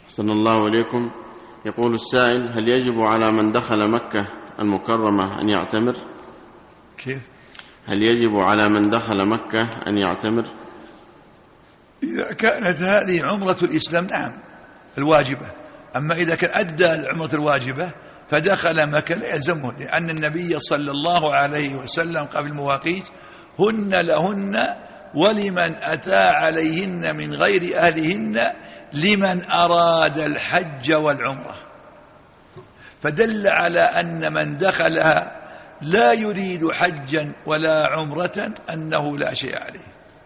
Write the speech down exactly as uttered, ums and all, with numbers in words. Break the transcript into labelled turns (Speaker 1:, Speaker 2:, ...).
Speaker 1: صلى الله عليكم. يقول السائل: هل يجب على من دخل مكة المكرمة أن يعتمر؟
Speaker 2: كيف؟
Speaker 1: هل يجب على من دخل مكة أن يعتمر؟
Speaker 2: إذا كانت هذه عمرة الإسلام نعم الواجبة، أما إذا كان أدى العمرة الواجبة فدخل مكة لا يلزمه، لأن النبي صلى الله عليه وسلم قال في المواقيت: هن لهن ولمن أتى عليهن من غير أهلهن لمن أراد الحج والعمرة، فدل على أن من دخلها لا يريد حجا ولا عمرة أنه لا شيء عليه.